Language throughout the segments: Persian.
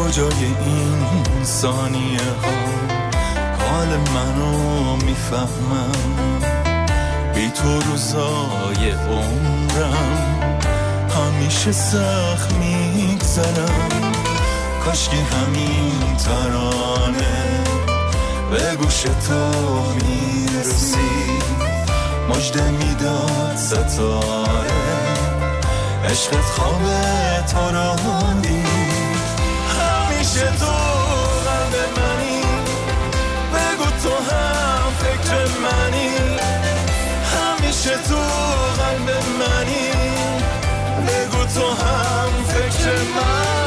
کجای این ثانیه ها حال منو میفهمم، بی تو روزای عمرم همیشه سخت میگذرم. کاشکی همین ترانه به گوش تو میرسی، مژده میداد ستاره، عشقت خواب تو را دید. همیشه تو قلب منی، بگو تو هم فکر منی. همیشه تو قلب منی، بگو تو هم فکر منی.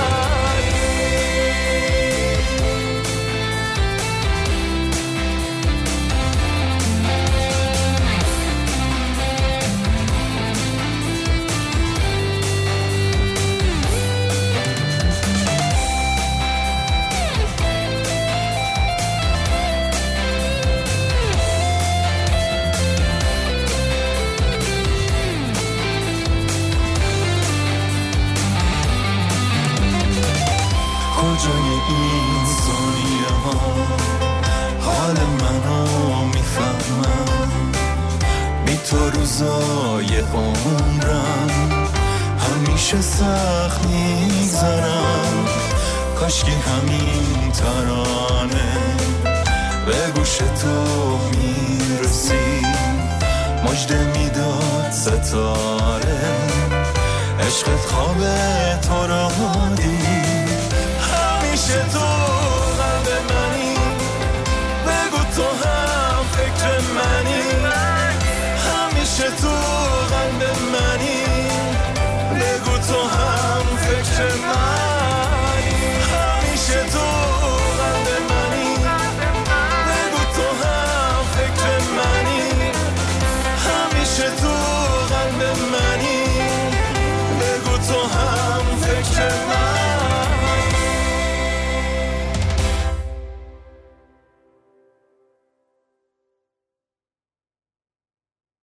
کجای این ثانیه ها حال منو میفهمم، بی تو روزای عمرم همیشه سخت میگذرم. کاشکی همین ترانه به گوش تو میرسی، مژده میداد ستاره، عشقت خواب تو را دید. همیشه تو قلب منی، بگو تو هم فکر منی. همیشه تو قلب منی، بگو تو هم فکر منی.